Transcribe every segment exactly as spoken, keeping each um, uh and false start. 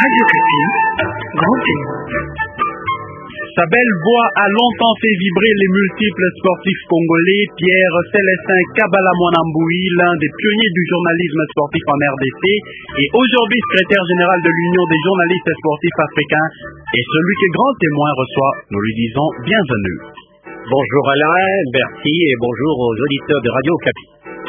Radio Kapi, grand témoin. Sa belle voix a longtemps fait vibrer les multiples sportifs congolais. Pierre Célestin Kabala Mwanamboui, l'un des pionniers du journalisme sportif en R D C, et aujourd'hui secrétaire général de l'Union des journalistes sportifs africains, est celui que grand témoin reçoit. Nous lui disons bienvenue. Bonjour Alain, merci et bonjour aux auditeurs de Radio Kapi.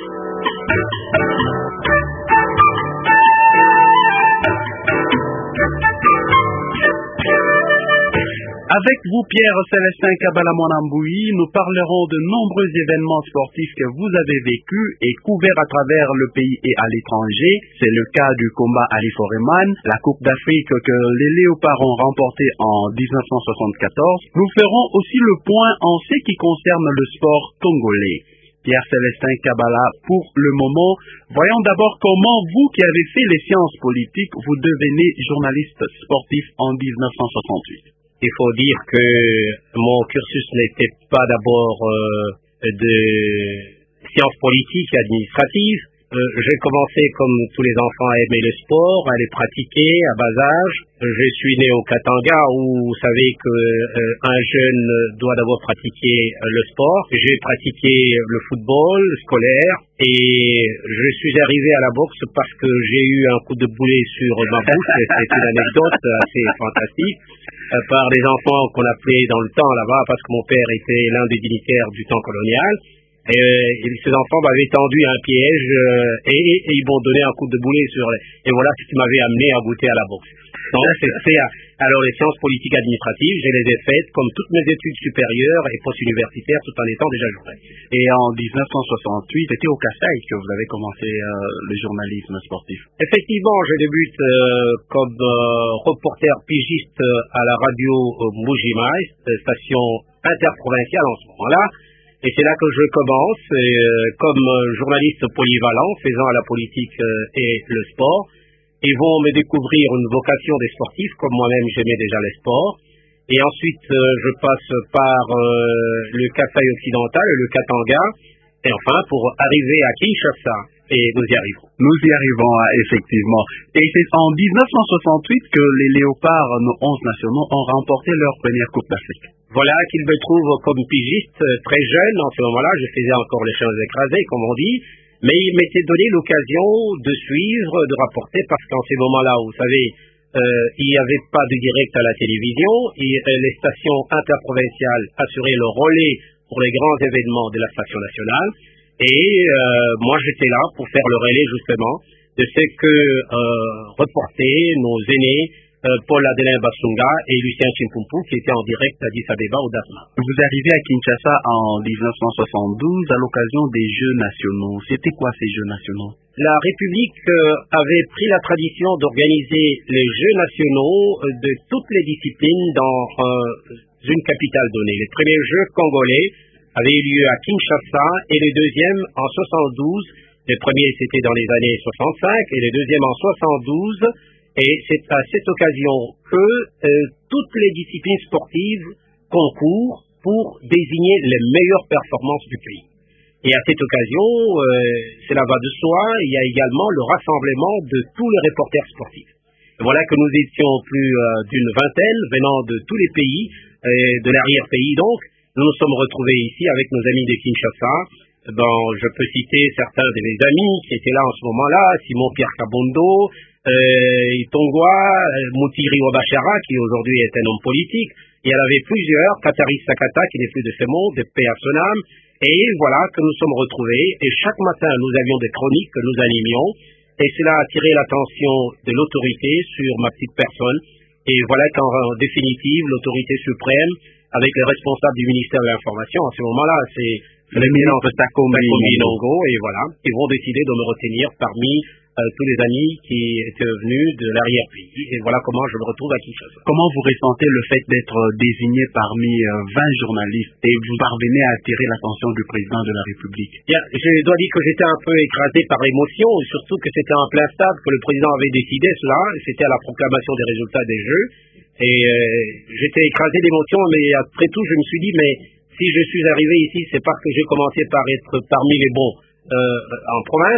Avec vous, Pierre Célestin Kabala Mwanamboui, nous parlerons de nombreux événements sportifs que vous avez vécus et couverts à travers le pays et à l'étranger. C'est le cas du combat Ali Foreman, la Coupe d'Afrique que les Léopards ont remportée en dix-neuf cent soixante-quatorze. Nous ferons aussi le point en ce qui concerne le sport congolais. Pierre Célestin Kabala, pour le moment, voyons d'abord comment vous qui avez fait les sciences politiques, vous devenez journaliste sportif en dix-neuf cent soixante-huit. Il faut dire que mon cursus n'était pas d'abord euh, de sciences politiques et administratives. Euh, j'ai commencé comme tous les enfants à aimer le sport, à les pratiquer à bas âge. Je suis né au Katanga où vous savez que euh, un jeune doit d'abord pratiquer euh, le sport. J'ai pratiqué le football scolaire et je suis arrivé à la boxe parce que j'ai eu un coup de boulet sur ma bouche. C'est une anecdote assez fantastique. Euh, par des enfants qu'on appelait dans le temps là-bas parce que mon père était l'un des dignitaires du temps colonial. Et, euh, et ces enfants m'avaient tendu un piège euh, et, et, et ils m'ont donné un coup de boulet sur les... Et voilà ce qui m'avait amené à goûter à la boxe. Donc c'est alors les sciences politiques administratives, je les ai faites comme toutes mes études supérieures et post-universitaires tout en étant déjà journaliste. Et en dix-neuf cent soixante-huit, c'était au Kassai que vous avez commencé euh, le journalisme sportif. Effectivement, je débute euh, comme euh, reporter pigiste à la radio euh, Mujimai, station interprovinciale en ce moment-là. Et c'est là que je commence et, euh, comme journaliste polyvalent, faisant à la politique euh, et le sport. Ils vont me découvrir une vocation des sportifs, comme moi-même j'aimais déjà les sports. Et ensuite, euh, je passe par euh, le Kasaï occidental et le Katanga. Et enfin, pour arriver à Kinshasa. Et nous y arrivons. Nous y arrivons, effectivement. Et c'est en dix-neuf cent soixante-huit que les Léopards, nos onze nationaux, ont remporté leur première Coupe d'Afrique. Voilà qu'ils me trouvent comme pigiste, très jeune. En ce moment-là, je faisais encore les choses écrasées, comme on dit. Mais il m'était donné l'occasion de suivre, de rapporter, parce qu'en ces moments-là, vous savez, euh, il n'y avait pas de direct à la télévision, et les stations interprovinciales assuraient le relais pour les grands événements de la station nationale, et euh, moi j'étais là pour faire le relais justement de ce que euh, reportaient nos aînés, Euh, Paul Adelin Basunga et Lucien Chimpumpu qui étaient en direct à Addis Abeba au Dasma. Vous arrivez à Kinshasa en dix-neuf cent soixante-douze à l'occasion des Jeux nationaux. C'était quoi ces Jeux nationaux? La République euh, avait pris la tradition d'organiser les Jeux nationaux euh, de toutes les disciplines dans euh, une capitale donnée. Les premiers Jeux congolais avaient eu lieu à Kinshasa et les deuxièmes en soixante-douze. Les premiers c'était dans les années soixante-cinq et les deuxièmes en soixante-douze. Et c'est à cette occasion que euh, toutes les disciplines sportives concourent pour désigner les meilleures performances du pays. Et à cette occasion, euh, cela va de soi, il y a également le rassemblement de tous les reporters sportifs. Et voilà que nous étions plus euh, d'une vingtaine venant de tous les pays, euh, de l'arrière-pays donc. Nous nous sommes retrouvés ici avec nos amis de Kinshasa. Bon, je peux citer certains de mes amis qui étaient là en ce moment-là, Simon Pierre Kabondo, Euh, Itongwa, Moutiri Wabachara, qui aujourd'hui est un homme politique. Il y en avait plusieurs, Katari Sakata, qui n'est plus de ce monde, de paix à son âme. Et voilà que nous sommes retrouvés. Et chaque matin, nous avions des chroniques que nous animions. Et cela a attiré l'attention de l'autorité sur ma petite personne. Et voilà qu'en définitive, l'autorité suprême, avec les responsables du ministère de l'Information, en ce moment-là, c'est l'éminent Takombi Nongo, et voilà, ils vont décider de me retenir parmi Euh, tous les amis qui étaient venus de l'arrière-pays. Et voilà comment je me retrouve à Kinshasa. Comment vous ressentez le fait d'être désigné parmi euh, vingt journalistes et vous parvenez à attirer l'attention du président de la République? Bien, je dois dire que j'étais un peu écrasé par l'émotion, surtout que c'était en plein stade que le président avait décidé cela. C'était à la proclamation des résultats des Jeux. Et euh, j'étais écrasé d'émotion, mais après tout, je me suis dit, mais si je suis arrivé ici, c'est parce que j'ai commencé par être parmi les bons euh, en province.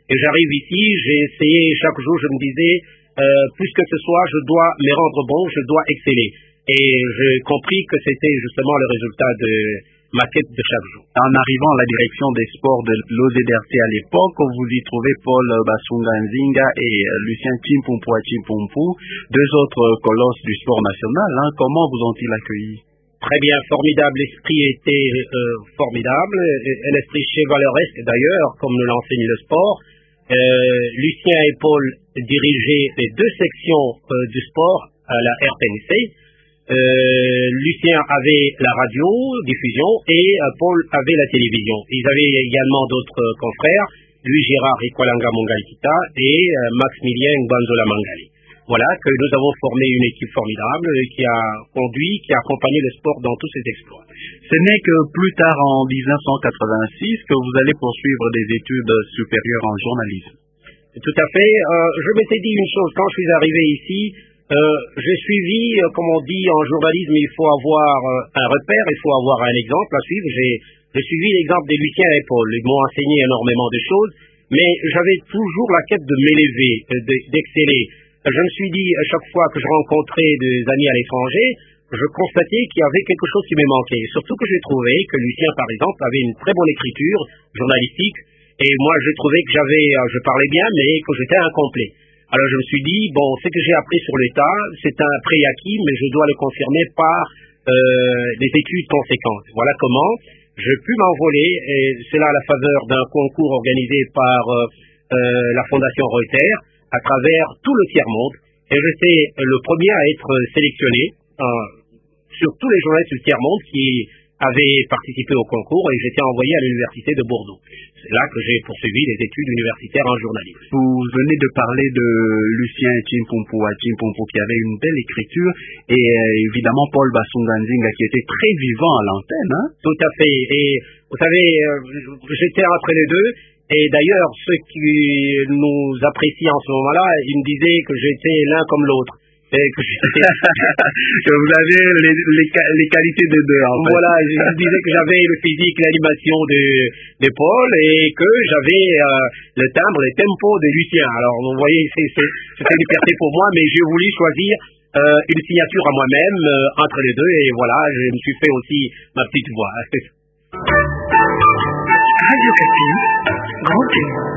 Et j'arrive ici, j'ai essayé, chaque jour je me disais, euh, plus que ce soit, je dois me rendre bon, je dois exceller. Et j'ai compris que c'était justement le résultat de ma quête de chaque jour. En arrivant à la direction des sports de l'O Z D R T à l'époque, vous y trouvez Paul Basunga Nzinga et Lucien Chimpumpu Chimpumpu, deux autres colosses du sport national. Hein. Comment vous ont-ils accueillis? Très bien, formidable. L'esprit était euh, formidable, un esprit chevaleresque d'ailleurs, comme nous l'enseigne le sport. Euh, Lucien et Paul dirigeaient les deux sections euh, du sport à la R T N C. Euh, Lucien avait la radio, diffusion, et euh, Paul avait la télévision. Ils avaient également d'autres euh, confrères, Louis Gérard Ikwalanga Mongalikita et euh, Maximilien Banzola Mangali. Voilà que nous avons formé une équipe formidable qui a conduit, qui a accompagné le sport dans tous ses exploits. Ce n'est que plus tard, en mille neuf cent quatre-vingt-six, que vous allez poursuivre des études supérieures en journalisme. Tout à fait. Euh, je m'étais dit une chose, quand je suis arrivé ici, euh, j'ai suivi, euh, comme on dit en journalisme, il faut avoir euh, un repère, il faut avoir un exemple à suivre. J'ai, j'ai suivi l'exemple des Lucien et Paul. Ils m'ont enseigné énormément de choses, mais j'avais toujours la quête de m'élever, d'exceller. Je me suis dit, à chaque fois que je rencontrais des amis à l'étranger, je constatais qu'il y avait quelque chose qui me manquait. Surtout que j'ai trouvé que Lucien, par exemple, avait une très bonne écriture journalistique, et moi, j'ai trouvé que j'avais, je parlais bien, mais que j'étais incomplet. Alors, je me suis dit, bon, ce que j'ai appris sur l'État, c'est un préacquis, mais je dois le confirmer par euh, des études conséquentes. Voilà comment j'ai pu m'envoler, et c'est là à la faveur d'un concours organisé par euh, euh, la Fondation Reuters, à travers tout le tiers-monde, et j'étais le premier à être sélectionné euh, sur tous les journalistes du tiers-monde qui avaient participé au concours, et j'étais envoyé à l'université de Bordeaux. C'est là que j'ai poursuivi les études universitaires en journalisme. Vous venez de parler de Lucien Chimpumpu Chimpumpu qui avait une belle écriture, et euh, évidemment Paul Basunga Nzinga qui était très vivant à l'antenne. Hein? Tout à fait, et vous savez, euh, j'étais entre les deux. Et d'ailleurs, ceux qui nous apprécient en ce moment-là, ils me disaient que j'étais l'un comme l'autre. Et que, que vous avez les, les, les qualités des deux, en fait. Voilà, je disais que j'avais le physique, l'animation de, de Paul, et que j'avais euh, le timbre, le tempo de Lucien. Alors, vous voyez, c'est, c'est, c'était une fierté pour moi, mais j'ai voulu choisir euh, une signature à moi-même euh, entre les deux, et voilà, je me suis fait aussi ma petite voix. Radio Capi, Grand Témoin.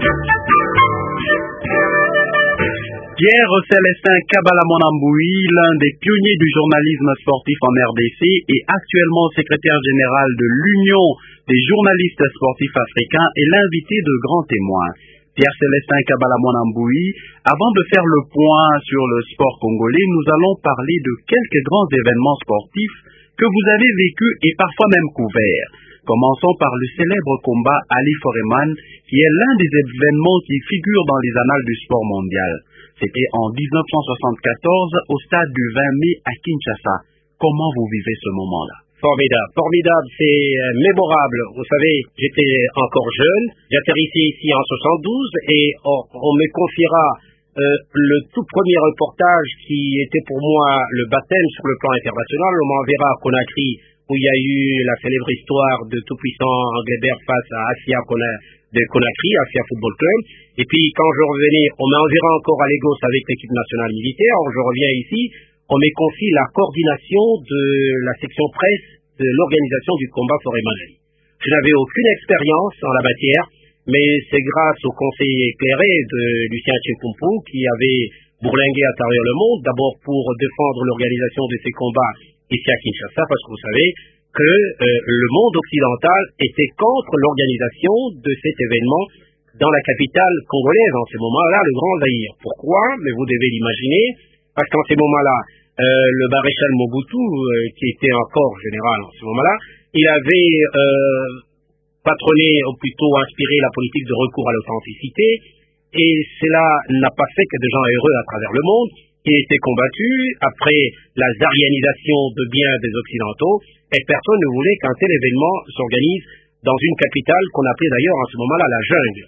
Pierre Célestin Kabalamonamboui, l'un des pionniers du journalisme sportif en R D C et actuellement secrétaire général de l'Union des journalistes sportifs africains, est l'invité de Grand Témoin. Pierre Célestin Kabalamonamboui, avant de faire le point sur le sport congolais, nous allons parler de quelques grands événements sportifs que vous avez vécus et parfois même couverts. Commençons par le célèbre combat Ali Foreman, qui est l'un des événements qui figurent dans les annales du sport mondial. C'était en dix-neuf cent soixante-quatorze au stade du vingt mai à Kinshasa. Comment vous vivez ce moment-là? Formidable, formidable, c'est euh, mémorable. Vous savez, j'étais encore jeune, j'atterrissais ici en soixante-douze et on, on me confiera euh, le tout premier reportage qui était pour moi le baptême sur le plan international. On m'enverra à Conakry, où il y a eu la célèbre histoire de tout-puissant Anglebert face à Asia de Conakry, Asia Football Club. Et puis quand je revenais, on m'enverra encore à Lagos avec l'équipe nationale militaire. Je reviens ici, on me confie la coordination de la section presse de l'organisation du combat Foreman-Ali. Je n'avais aucune expérience en la matière, mais c'est grâce au conseil éclairé de Lucien Chimpumpu qui avait bourlingué à travers le monde, d'abord pour défendre l'organisation de ces combats ici à Kinshasa, parce que vous savez que euh, le monde occidental était contre l'organisation de cet événement dans la capitale congolaise, en ce moment-là, le Grand Zaïre. Pourquoi? Mais vous devez l'imaginer, parce qu'en ces moments-là, euh, le maréchal Mobutu, euh, qui était encore général en ce moment-là, il avait euh, patronné, ou plutôt inspiré la politique de recours à l'authenticité, et cela n'a pas fait que de gens heureux à travers le monde, qui étaient combattus après la zarianisation de bien des Occidentaux, et personne ne voulait qu'un tel événement s'organise dans une capitale qu'on appelait d'ailleurs en ce moment-là la jungle.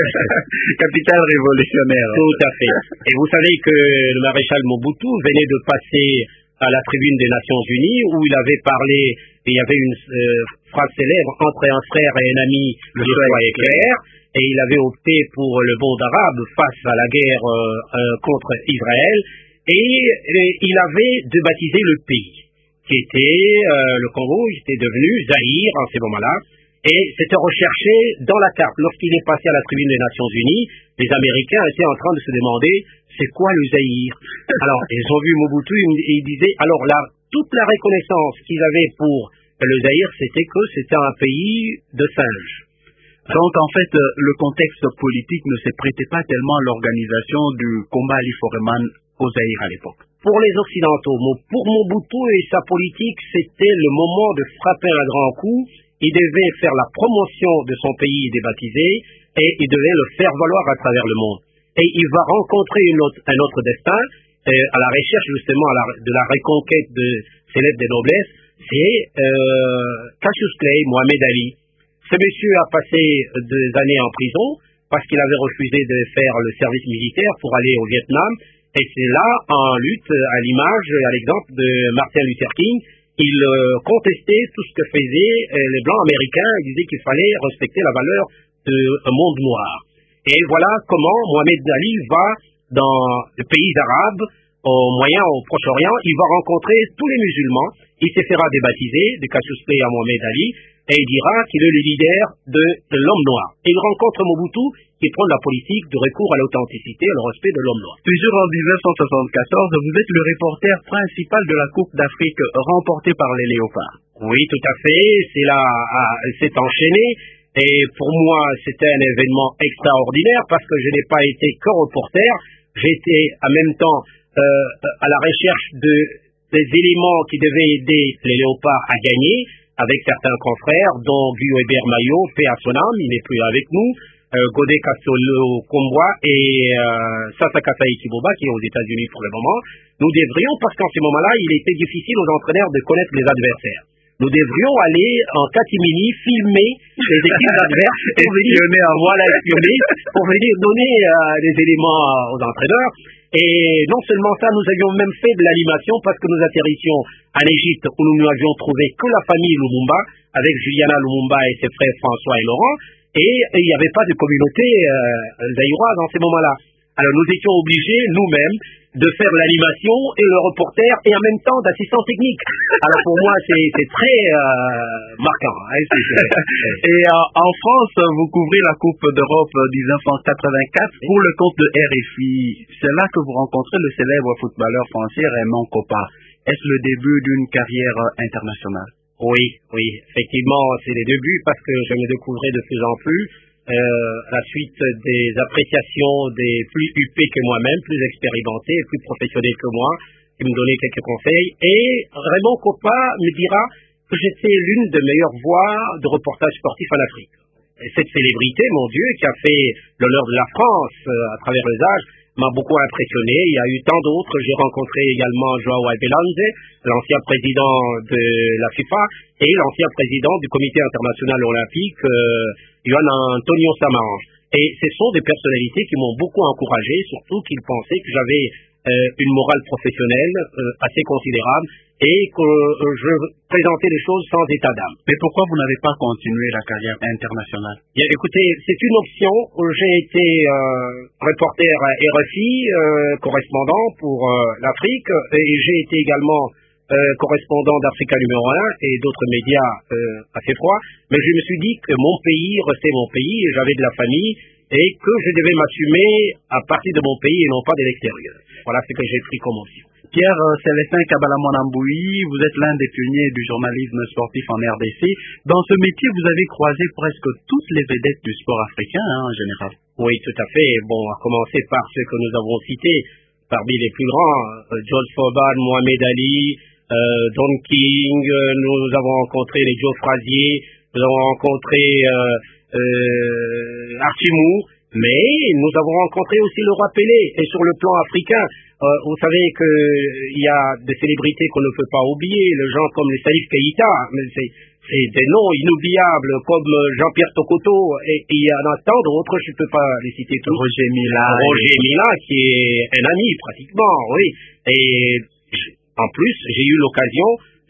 Capitale révolutionnaire. Tout à fait. Et vous savez que le maréchal Mobutu venait de passer à la tribune des Nations Unies où il avait parlé Et il y avait une euh, phrase célèbre, entre un frère et un ami, le choix est clair. Et il avait opté pour le monde arabe face à la guerre euh, euh, contre Israël. Et, et il avait débaptisé le pays, qui était euh, le Congo, il était devenu Zaïre en ces moments-là. Et c'était recherché dans la carte. Lorsqu'il est passé à la tribune des Nations Unies, les Américains étaient en train de se demander c'est quoi le Zaïre. Alors, ils ont vu Mobutu et ils disaient, alors là, toute la reconnaissance qu'ils avaient pour le Zaïre, c'était que c'était un pays de singes. Donc, en fait, le contexte politique ne se prêtait pas tellement à l'organisation du combat Ali Foreman au Zaïre à l'époque. Pour les Occidentaux, pour Mobutu et sa politique, c'était le moment de frapper un grand coup. Il devait faire la promotion de son pays débaptisé et il devait le faire valoir à travers le monde. Et il va rencontrer une autre, un autre destin euh, à la recherche justement à la, de la reconquête de ces lettres de noblesse. C'est euh, Cassius Clay, Mohamed Ali. Ce monsieur a passé des années en prison parce qu'il avait refusé de faire le service militaire pour aller au Vietnam. Et c'est là, en lutte, à l'image, à l'exemple de Martin Luther King, il euh, contestait tout ce que faisaient euh, les Blancs américains. Il disait qu'il fallait respecter la valeur d'un monde noir. Et voilà comment Mohamed Ali va dans les pays arabes, au Moyen, au Proche-Orient. Il va rencontrer tous les musulmans. Il se fera débaptiser de Cassius Clay à Mohamed Ali. Et il dira qu'il est le leader de, de l'homme noir. Et il rencontre Mobutu qui prend la politique de recours à l'authenticité et au respect de l'homme noir. Toujours en dix-neuf cent soixante-quatorze, vous êtes le reporter principal de la Coupe d'Afrique remportée par les Léopards. Oui, tout à fait. C'est là, c'est enchaîné. Et pour moi, c'était un événement extraordinaire parce que je n'ai pas été que reporter. J'étais en même temps euh, à la recherche de, des éléments qui devaient aider les Léopards à gagner, avec certains confrères, dont Guy Hébert Maillot, paix à son âme, il n'est plus avec nous, euh, Godé Castolo Combois et euh, Sasaka Kiboba, qui est aux États-Unis pour le moment. Nous devrions, parce qu'en ce moment-là, il était difficile aux entraîneurs de connaître les adversaires. Nous devrions aller en catimini filmer les équipes adverses pour venir, voilà, espionner, pour venir donner euh, des éléments aux entraîneurs. Et non seulement ça, nous avions même fait de l'animation parce que nous atterrissions en Égypte où nous n'avions trouvé que la famille Lumumba avec Juliana Lumumba et ses frères François et Laurent. Et il n'y avait pas de communauté euh, zaïroise en ces moments-là. Alors nous étions obligés, nous-mêmes, de faire l'animation et le reporter et en même temps d'assistant technique. Alors pour moi, c'est très euh, marquant. Hein, et euh, en France, vous couvrez la Coupe d'Europe dix-neuf cent quatre-vingt-quatre pour le compte de R F I. C'est là que vous rencontrez le célèbre footballeur français Raymond Kopa. Est-ce le début d'une carrière internationale? Oui, oui, effectivement, c'est les débuts parce que je me découvrais de plus en plus. Euh, à la suite des appréciations des plus huppés que moi-même, plus expérimentés, plus professionnels que moi, qui me donnaient quelques conseils. Et Raymond Kopa me dira que j'étais l'une des meilleures voix de reportage sportif en Afrique. Et cette célébrité, mon Dieu, qui a fait l'honneur de la France euh, à travers les âges, m'a beaucoup impressionné. Il y a eu tant d'autres. J'ai rencontré également João Abelanze, l'ancien président de la FIFA, et l'ancien président du Comité international olympique, euh, Juan Antonio Samaranch. Et ce sont des personnalités qui m'ont beaucoup encouragé, surtout qu'ils pensaient que j'avais euh, une morale professionnelle euh, assez considérable et que euh, je présentais les choses sans état d'âme. Mais pourquoi vous n'avez pas continué la carrière internationale? Bien, écoutez, c'est une option. J'ai été euh, reporter à R F I, euh, correspondant pour euh, l'Afrique, et j'ai été également euh, correspondant d'Africa numéro un et d'autres médias euh, assez froids. Mais je me suis dit que mon pays restait mon pays, et j'avais de la famille, et que je devais m'assumer à partir de mon pays et non pas de l'extérieur. Voilà ce que j'ai pris comme option. Pierre Célestin Kabalamonamboui, vous êtes l'un des pionniers du journalisme sportif en R D C. Dans ce métier, vous avez croisé presque toutes les vedettes du sport africain, hein, en général. Oui, tout à fait. Bon, à commencer par ceux que nous avons cités, parmi les plus grands, euh, George Foreman, Mohamed Ali, euh, Don King, euh, nous avons rencontré les Joe Frazier, nous avons rencontré euh, euh, Archie Moore, mais nous avons rencontré aussi le roi Pelé. Et sur le plan africain, euh, vous savez qu'il y a des célébrités qu'on ne peut pas oublier, les gens comme les Salif Keïta, mais c'est c'est des noms inoubliables comme Jean-Pierre Tokoto, et il y en a tant d'autres, je ne peux pas les citer tous. Roger Mila. Roger Mila, qui est un ami pratiquement, oui. Et en plus, j'ai eu l'occasion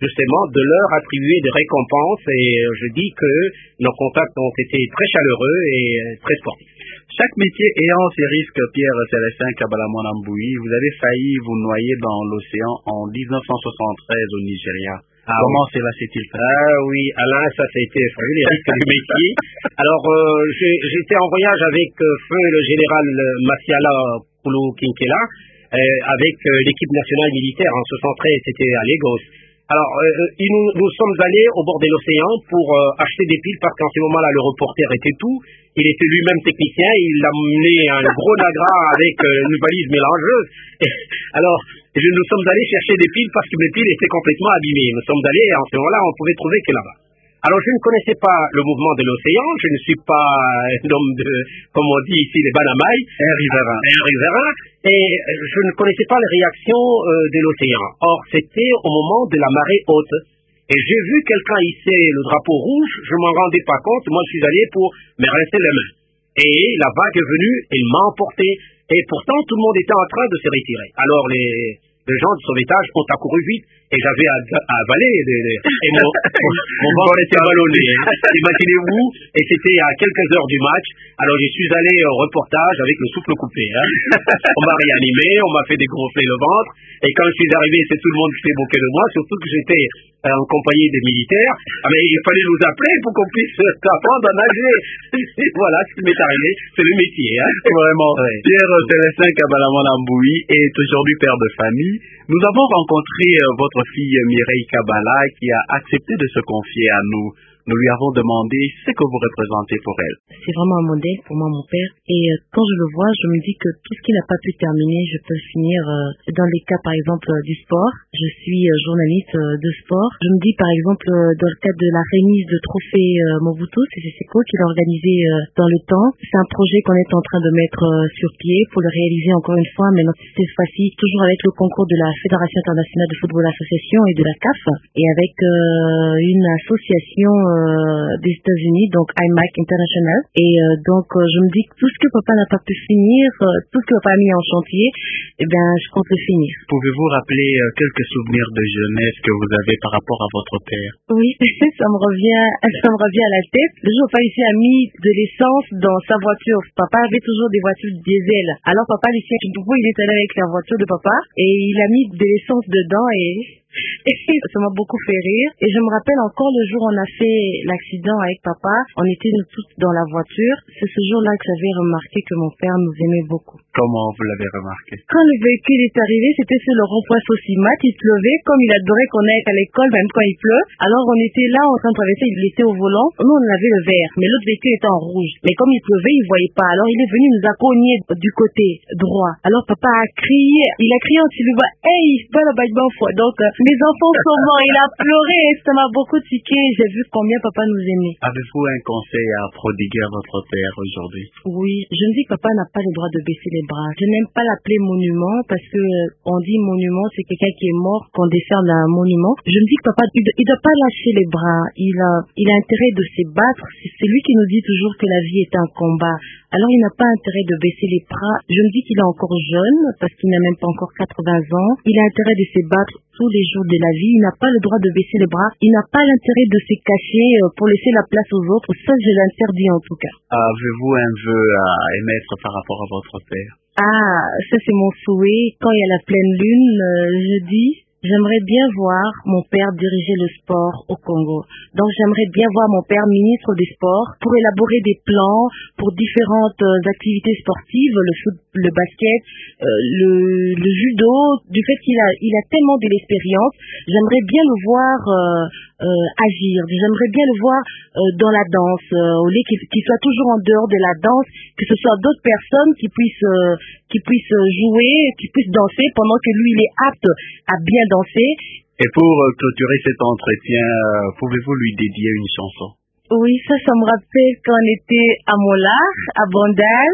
justement de leur attribuer des récompenses et je dis que nos contacts ont été très chaleureux et très sportifs. Chaque métier ayant ses risques, Pierre Célestin Kabala Mwanamboui, vous avez failli vous noyer dans l'océan en dix-neuf cent soixante-treize au Nigeria. Ah, comment oui. Cela s'est-il fait? Ah oui, Alain, ça ça a été effrayant, les risques du métier. Alors, euh, j'étais en voyage avec euh, feu le général Masiala Koulou Kinkela, euh, avec euh, l'équipe nationale militaire en soixante-treize, c'était à Lagos. Alors, euh, nous, nous sommes allés au bord de l'océan pour euh, acheter des piles parce qu'en ce moment-là, le reporter était tout. Il était lui-même technicien, il a mené un gros nagra avec euh, une valise mélangeuse. Et, alors, je, nous sommes allés chercher des piles parce que mes piles étaient complètement abîmées. Nous sommes allés, en ce moment-là, on ne pouvait trouver que là-bas. Alors, je ne connaissais pas le mouvement de l'océan, je ne suis pas un homme de, comme on dit ici, les banamailles, un riverain, un riverain, et je ne connaissais pas les réactions euh, de l'océan. Or, c'était au moment de la marée haute. Et j'ai vu quelqu'un hisser le drapeau rouge, je m'en rendais pas compte, moi je suis allé pour me rincer les mains. Et la vague est venue, elle m'a emporté, et pourtant tout le monde était en train de se retirer. Alors les, les gens de sauvetage ont accouru vite, et j'avais à, à avaler, des, des, et mon, mon, mon ventre était ballonné. Hein. Imaginez-vous, et c'était à quelques heures du match, alors je suis allé au reportage avec le souffle coupé. Hein. On m'a réanimé, on m'a fait dégonfler le ventre, et quand je suis arrivé, c'est tout le monde qui s'est moqué de moi, surtout que j'étais en compagnie des militaires, ah, mais il fallait nous appeler pour qu'on puisse apprendre à nager. Voilà ce qui m'est arrivé, c'est le métier. Hein. Vraiment. Ouais. Pierre Célestin Kabala Mwanamboui est aujourd'hui père de famille. Nous avons rencontré euh, votre fille Mireille Kabala qui a accepté de se confier à nous. Nous lui avons demandé ce que vous représentez pour elle. C'est vraiment un modèle pour moi, mon père. Et euh, quand je le vois, je me dis que tout ce qu'il n'a pas pu terminer, je peux le finir euh, dans les cas, par exemple, euh, du sport. Je suis euh, journaliste euh, de sport. Je me dis, par exemple, euh, dans le cadre de la remise de trophée euh, Mobutu, c'est Seseko qui l'a organisé euh, dans le temps. C'est un projet qu'on est en train de mettre euh, sur pied pour le réaliser encore une fois, mais cette fois-ci, toujours avec le concours de la Fédération internationale de football association et de la C A F, et avec euh, une association Euh, des États-Unis, donc I M A C International. Et euh, donc euh, je me dis que tout ce que papa n'a pas pu finir, euh, tout ce que papa a mis en chantier, eh bien je compte le finir. Pouvez-vous rappeler euh, quelques souvenirs de jeunesse que vous avez par rapport à votre père? Oui, ça me revient, ça me revient à la tête. Le jour où papa ici a mis de l'essence dans sa voiture. Papa avait toujours des voitures diesel. Alors papa ici, il est allé avec la voiture de papa et il a mis de l'essence dedans et Et ça m'a beaucoup fait rire. Et je me rappelle encore le jour où on a fait l'accident avec papa. On était nous tous dans la voiture. C'est ce jour-là que j'avais remarqué que mon père nous aimait beaucoup. Comment vous l'avez remarqué? Quand le véhicule est arrivé, c'était sur le rond-point Sosimat. Il pleuvait. Comme il adorait qu'on aille à l'école, même quand il pleut. Alors on était là en train de traverser. Il était au volant. Nous, on avait le vert. Mais l'autre véhicule était en rouge. Mais comme il pleuvait, il voyait pas. Alors il est venu nous accompagner du côté droit. Alors papa a crié. Il a crié en Tiliba. Hey, pas la bague fois. Donc, euh, mes enfants sont morts, il a pleuré et ça m'a beaucoup tiqué. J'ai vu combien papa nous aimait. Avez-vous un conseil à prodiguer à votre père aujourd'hui? Oui, je me dis que papa n'a pas le droit de baisser les bras. Je n'aime pas l'appeler monument parce que on dit monument, c'est quelqu'un qui est mort qu'on décerne un monument. Je me dis que papa, il ne doit pas lâcher les bras. Il a, il a intérêt de se battre. C'est lui qui nous dit toujours que la vie est un combat. Alors il n'a pas intérêt de baisser les bras. Je me dis qu'il est encore jeune parce qu'il n'a même pas encore quatre-vingts ans. Il a intérêt de se battre tous les jours de la vie. Il n'a pas le droit de baisser les bras. Il n'a pas l'intérêt de se cacher pour laisser la place aux autres. Ça, je l'interdis en tout cas. Avez-vous un vœu à émettre par rapport à votre père? Ah, ça c'est mon souhait. Quand il y a la pleine lune, euh, je dis... J'aimerais bien voir mon père diriger le sport au Congo. Donc j'aimerais bien voir mon père ministre des Sports pour élaborer des plans pour différentes euh, activités sportives, le foot, le basket, euh, le, le judo. Du fait qu'il a, il a tellement de l'expérience, j'aimerais bien le voir euh, euh, agir. J'aimerais bien le voir euh, dans la danse, euh, au lieu qu'il, qu'il soit toujours en dehors de la danse, que ce soit d'autres personnes qui puissent euh, qui puissent jouer, qui puissent danser pendant que lui il est apte à bien danser. Et pour euh, clôturer cet entretien, euh, pouvez-vous lui dédier une chanson? Oui, ça, ça me rappelle quand on était à Molar, à Bandal,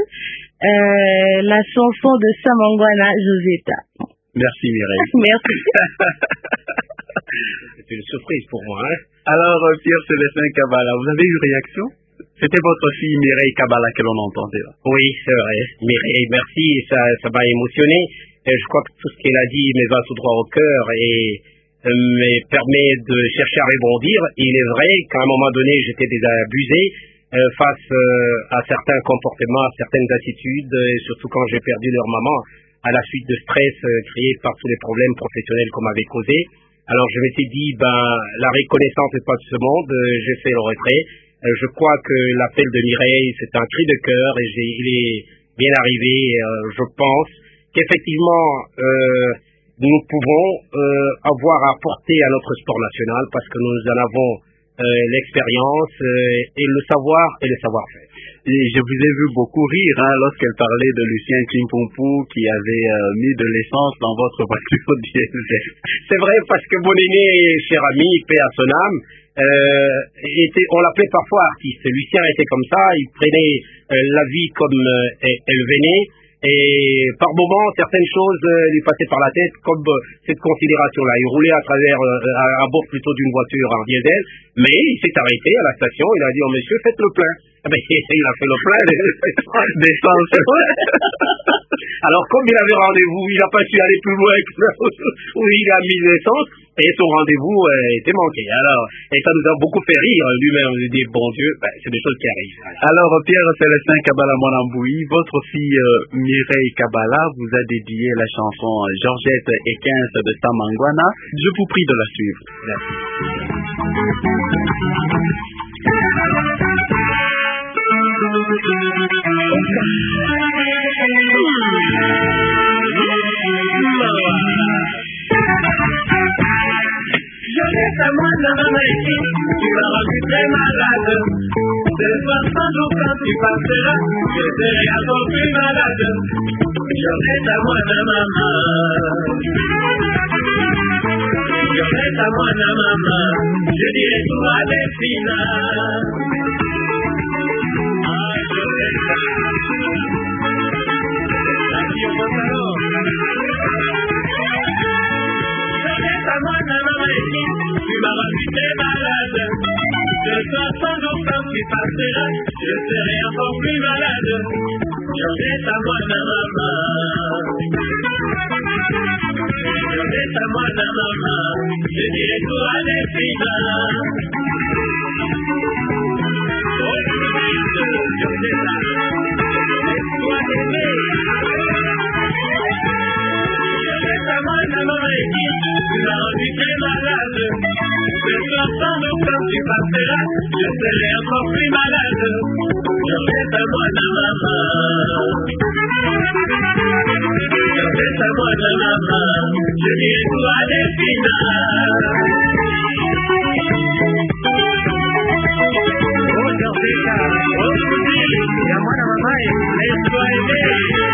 euh, la chanson de Samangwana Joseta. Merci Mireille. Merci. C'est une surprise pour moi. Hein? Alors, euh, Pierre Célestin Kabala, vous avez eu réaction? C'était votre fille Mireille Kabala que l'on entendait là. Oui, c'est vrai. Mireille, merci, ça, ça m'a émotionné. Et je crois que tout ce qu'elle a dit me va tout droit au cœur. Et me permet de chercher à rebondir. Il est vrai qu'à un moment donné, j'étais désabusé euh, face euh, à certains comportements, à certaines attitudes, et surtout quand j'ai perdu leur maman à la suite de stress euh, créé par tous les problèmes professionnels qu'on m'avait causés. Alors je m'étais dit, ben la reconnaissance n'est pas de ce monde, euh, j'ai fait le retrait. Euh, je crois que l'appel de Mireille, c'est un cri de cœur et j'ai, il est bien arrivé. Euh, je pense qu'effectivement, euh, nous pouvons euh, avoir à apporter à notre sport national parce que nous en avons euh, l'expérience euh, et le savoir et le savoir-faire. Et je vous ai vu beaucoup rire hein, lorsqu'elle parlait de Lucien Chimpumpu qui avait euh, mis de l'essence dans votre voiture diesel. C'est vrai parce que mon aîné, cher ami, paix à son âme, euh, était, on l'appelait parfois artiste. Lucien était comme ça, il prenait euh, la vie comme euh, elle venait. Et par moments, certaines choses euh, lui passaient par la tête, comme euh, cette considération-là. Il roulait à travers, euh, à, à bord plutôt d'une voiture en diesel, mais il s'est arrêté à la station, il a dit « Oh monsieur, faites le plein ». Ah ben, il a fait le plein d'essence. Alors comme il avait rendez-vous, il n'a pas su aller plus loin que où il a mis l'essence, et son rendez-vous euh, était manqué. Alors, et ça nous a beaucoup fait rire lui-même, on dit « Bon Dieu, ben, c'est des choses qui arrivent ». Alors Pierre-Célestin Kabala Monamboui, votre fille euh, Mireille Kabala vous a dédié la chanson Georgette et quinze de Tamangwana. Je vous prie de la suivre. Merci. Georgette à moi dans ma ici, tu m'as rendu très malade. Ce soir sans doute quand tu passeras, je serai encore plus malade. Georgette à moi dans maman. Georgette à moi dans maman, je dirai tout à Delphina. Ah Georgette, la fille au pantalon. Georgette à moi dans maman ici, tu m'as rendu très malade. Ce soir sans doute quand tu passeras, je serai encore plus malade. Georgette à moi dans maman. Georgette à moi dans maman, je dirai tout à Delphina. Oh Georgette, laisse-toi aimer. Georgette à moi dans maman ici, tu m'as rendu très malade. Ce soir sans doute quand tu passeras, je serai encore plus malade. Georgette à moi dans maman. Georgette à moi dans maman, je dirai tout à Delphina. Oh Georgette, oh Suzy, et à moi dans maman, laisse-toi aimer.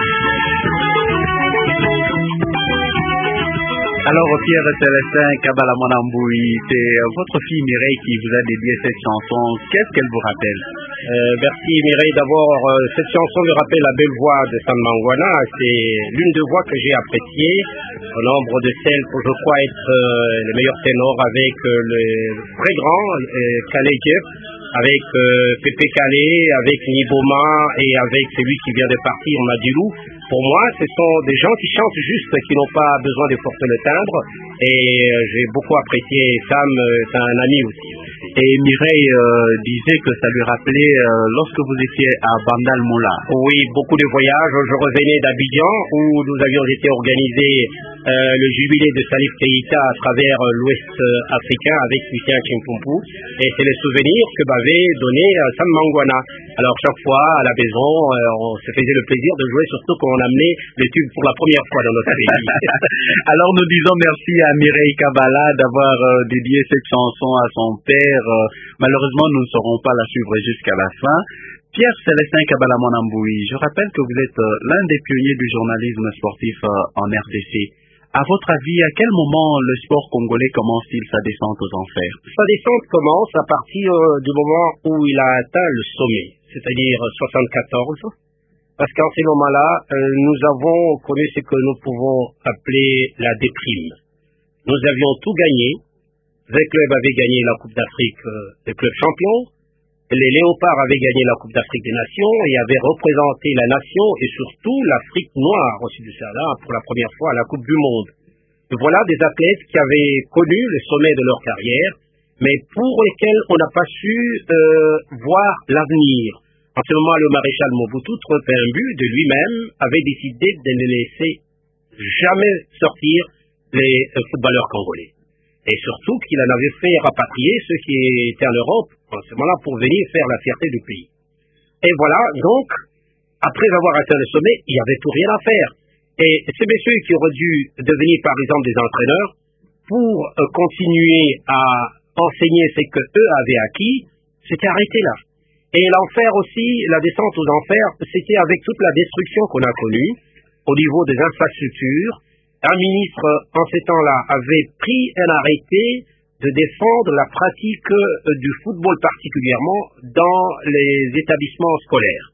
Alors Pierre-Célestin Kabala Monamboui, c'est votre fille Mireille qui vous a dédié cette chanson. Qu'est-ce qu'elle vous rappelle? euh, Merci Mireille. D'abord, euh, cette chanson me rappelle la belle voix de Tamangwana. C'est l'une des voix que j'ai appréciées au nombre de celles que je crois être euh, les meilleurs ténors, avec euh, le très grand euh, Kalé Jeff, avec euh, Pépé Kalé, avec Niboma et avec celui qui vient de partir, Madilou. Pour moi, ce sont des gens qui chantent juste, qui n'ont pas besoin de forcer le timbre. Et euh, j'ai beaucoup apprécié Sam, euh, c'est un ami aussi. Et Mireille euh, disait que ça lui rappelait euh, lorsque vous étiez à Bandal Moula. Oui, beaucoup de voyages. Je revenais d'Abidjan où nous avions été organisé euh, le jubilé de Salif Keïta à travers euh, l'Ouest euh, africain avec Lucien Chimpumpu. Et c'est le souvenir que m'avait donné euh, Sam Mangwana. Alors chaque fois à la maison, euh, on se faisait le plaisir de jouer, surtout quand on amenait le tube pour la première fois dans notre pays. Alors nous disons merci à Mireille Kabala d'avoir euh, dédié cette chanson à son père. Euh, malheureusement, nous ne saurons pas la suivre jusqu'à la fin. Pierre-Célestin Kabala Monamboui, je rappelle que vous êtes euh, l'un des pionniers du journalisme sportif euh, en R D C. À votre avis, à quel moment le sport congolais commence-t-il sa descente aux enfers? Sa descente commence à partir euh, du moment où il a atteint le sommet, c'est-à-dire soixante-quatorze. Parce qu'en ces moments-là, euh, nous avons connu ce que nous pouvons appeler la déprime. Nous avions tout gagné. Les clubs avaient gagné la Coupe d'Afrique euh, des clubs champions. Les Léopards avaient gagné la Coupe d'Afrique des Nations et avaient représenté la nation et surtout l'Afrique noire au sud du Sahara pour la première fois à la Coupe du Monde. Voilà des athlètes qui avaient connu le sommet de leur carrière, mais pour lesquels on n'a pas su euh, voir l'avenir. En ce moment, le maréchal Mobutu, trop imbu de lui-même, avait décidé de ne laisser jamais sortir les euh, footballeurs congolais. Et surtout qu'il en avait fait rapatrier ceux qui étaient en Europe, en ce moment-là, pour venir faire la fierté du pays. Et voilà, donc, après avoir atteint le sommet, il n'y avait plus rien à faire. Et ces messieurs qui auraient dû devenir, par exemple, des entraîneurs, pour euh, continuer à enseigner ce qu'eux avaient acquis, s'étaient arrêtés là. Et l'enfer aussi, la descente aux enfers, c'était avec toute la destruction qu'on a connue au niveau des infrastructures. Un ministre, en ces temps-là, avait pris un arrêté de défendre la pratique du football particulièrement dans les établissements scolaires.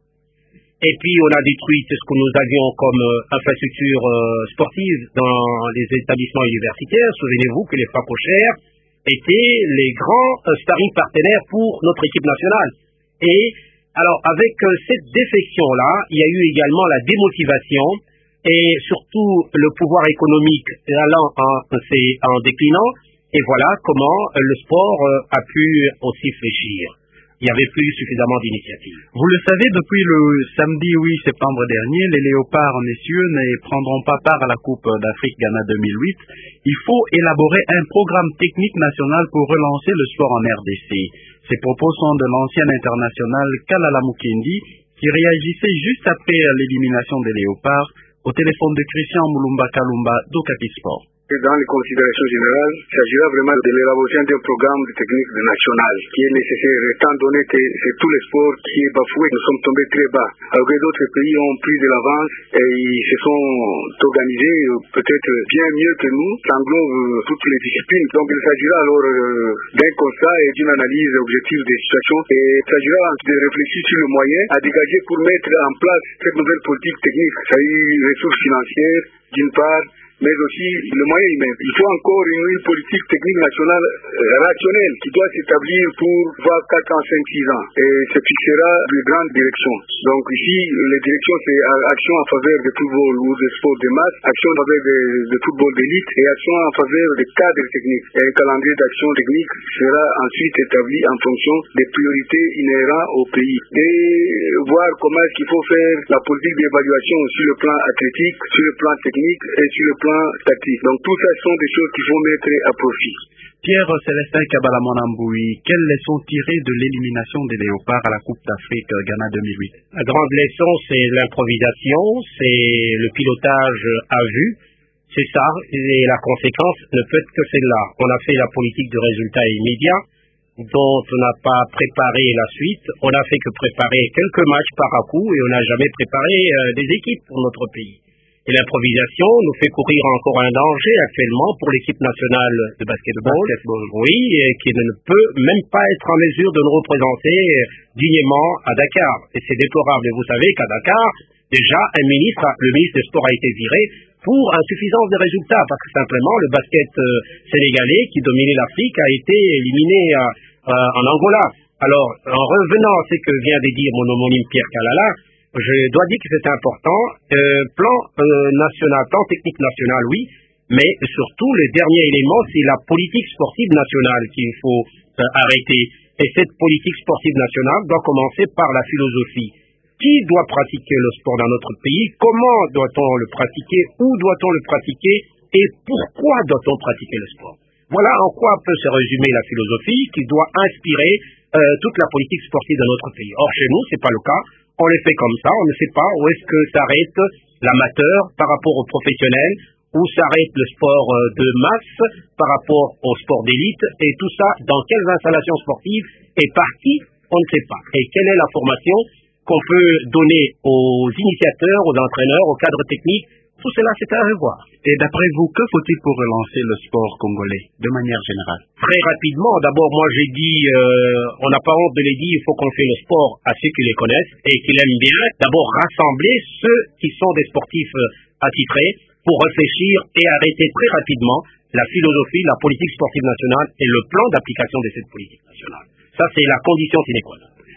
Et puis, on a détruit ce que nous avions comme infrastructure sportive dans les établissements universitaires. Souvenez-vous que les facochères étaient les grands sparring partenaires pour notre équipe nationale. Et alors, avec cette défection-là, il y a eu également la démotivation et surtout le pouvoir économique allant en, en déclinant. Et voilà comment le sport a pu aussi fléchir. Il n'y avait plus suffisamment d'initiatives. Vous le savez, depuis le samedi huit septembre dernier, les léopards messieurs ne prendront pas part à la Coupe d'Afrique Ghana deux mille huit. Il faut élaborer un programme technique national pour relancer le sport en R D C. Ces propos sont de l'ancien international Kalala Mukendi, qui réagissait juste après l'élimination des léopards au téléphone de Christian Mulumba Kalumba d'Okapi Sport. Dans les considérations générales, il s'agira vraiment de l'élaboration d'un programme de technique national qui est nécessaire, étant donné que c'est tout le sport qui est bafoué. Nous sommes tombés très bas. Alors que d'autres pays ont pris de l'avance et ils se sont organisés peut-être bien mieux que nous, ça englobe toutes les disciplines. Donc il s'agira alors d'un constat et d'une analyse objective des situations et il s'agira de réfléchir sur le moyen à dégager pour mettre en place cette nouvelle politique technique. Ça a eu ressources financières d'une part, mais aussi le moyen humain. Il faut encore une, une politique technique nationale euh, rationnelle qui doit s'établir pour voir quatre ans, cinq, six ans. Et se fixera de grandes directions. Donc ici, les directions, c'est action en faveur de football ou de sport de masse, action en faveur de, de football d'élite et action en faveur des cadres techniques. Et un calendrier d'action technique sera ensuite établi en fonction des priorités inhérentes au pays. Et voir comment est-ce qu'il faut faire la politique d'évaluation sur le plan athlétique, sur le plan technique et sur le plan statique. Donc tout ça sont des choses qu'il faut mettre à profit. Pierre Célestin Kabalamonamboui, quelle leçon tirer de l'élimination des léopards à la Coupe d'Afrique Ghana deux mille huit? La grande leçon, c'est l'improvisation, c'est le pilotage à vue, c'est ça, et la conséquence ne peut être que celle-là. On a fait la politique de résultats immédiats, dont on n'a pas préparé la suite, on n'a fait que préparer quelques matchs par à coup, et on n'a jamais préparé euh, des équipes pour notre pays. Et l'improvisation nous fait courir encore un danger actuellement pour l'équipe nationale de basketball, basketball. Oui, et qui ne peut même pas être en mesure de nous représenter dignement à Dakar. Et c'est déplorable. Et vous savez qu'à Dakar, déjà, un ministre, le ministre des Sports a été viré pour insuffisance de résultats, parce que simplement le basket euh, sénégalais qui dominait l'Afrique a été éliminé euh, euh, en Angola. Alors, en revenant à ce que vient de dire mon homonyme Pierre Kalala, je dois dire que c'est important, euh, plan euh, national, plan technique national, oui, mais surtout le dernier élément, c'est la politique sportive nationale qu'il faut euh, arrêter. Et cette politique sportive nationale doit commencer par la philosophie. Qui doit pratiquer le sport dans notre pays? Comment doit-on le pratiquer? Où doit-on le pratiquer? Et pourquoi doit-on pratiquer le sport? Voilà en quoi peut se résumer la philosophie qui doit inspirer euh, toute la politique sportive de notre pays. Or, chez nous, c'est pas le cas. On les fait comme ça, on ne sait pas où est-ce que s'arrête l'amateur par rapport au professionnel, où s'arrête le sport de masse par rapport au sport d'élite, et tout ça dans quelles installations sportives et par qui, on ne sait pas. Et quelle est la formation qu'on peut donner aux initiateurs, aux entraîneurs, aux cadres techniques? Tout cela, c'est à revoir. Et d'après vous, que faut-il pour relancer le sport congolais, de manière générale? Très rapidement, d'abord, moi j'ai dit, euh, on n'a pas honte de les dire, il faut qu'on fait le sport à ceux qui les connaissent et qui l'aiment bien. D'abord, rassembler ceux qui sont des sportifs euh, attitrés pour réfléchir et arrêter très rapidement la philosophie, la politique sportive nationale et le plan d'application de cette politique nationale. Ça, c'est la condition sine qua non.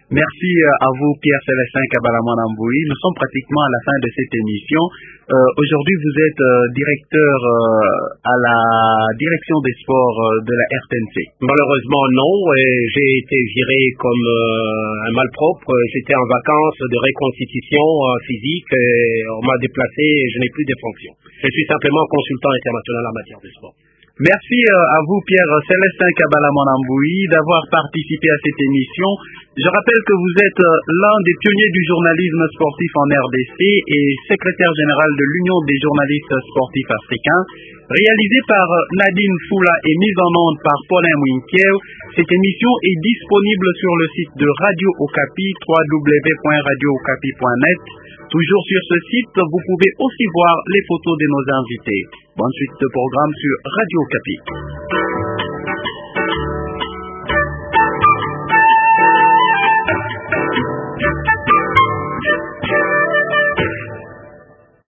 Merci à vous, Pierre-Célestin Kabalamonamboui. Nous sommes pratiquement à la fin de cette émission. Euh, Aujourd'hui, vous êtes euh, directeur euh, à la direction des sports euh, de la R T N C. Malheureusement, non. J'ai été viré comme euh, un malpropre. J'étais en vacances de reconstitution euh, physique. Et on m'a déplacé et je n'ai plus de fonctions. Je suis simplement consultant international en matière de sport. Merci à vous, Pierre-Célestin Kabalamonamboui, d'avoir participé à cette émission. Je rappelle que vous êtes l'un des pionniers du journalisme sportif en R D C et secrétaire général de l'Union des journalistes sportifs africains. Réalisée par Nadine Foula et mise en onde par Paulin Winkiew, cette émission est disponible sur le site de Radio Okapi, w w w point radio okapi point net. Toujours sur ce site, vous pouvez aussi voir les photos de nos invités. Bonne suite de programme sur Radio Okapi.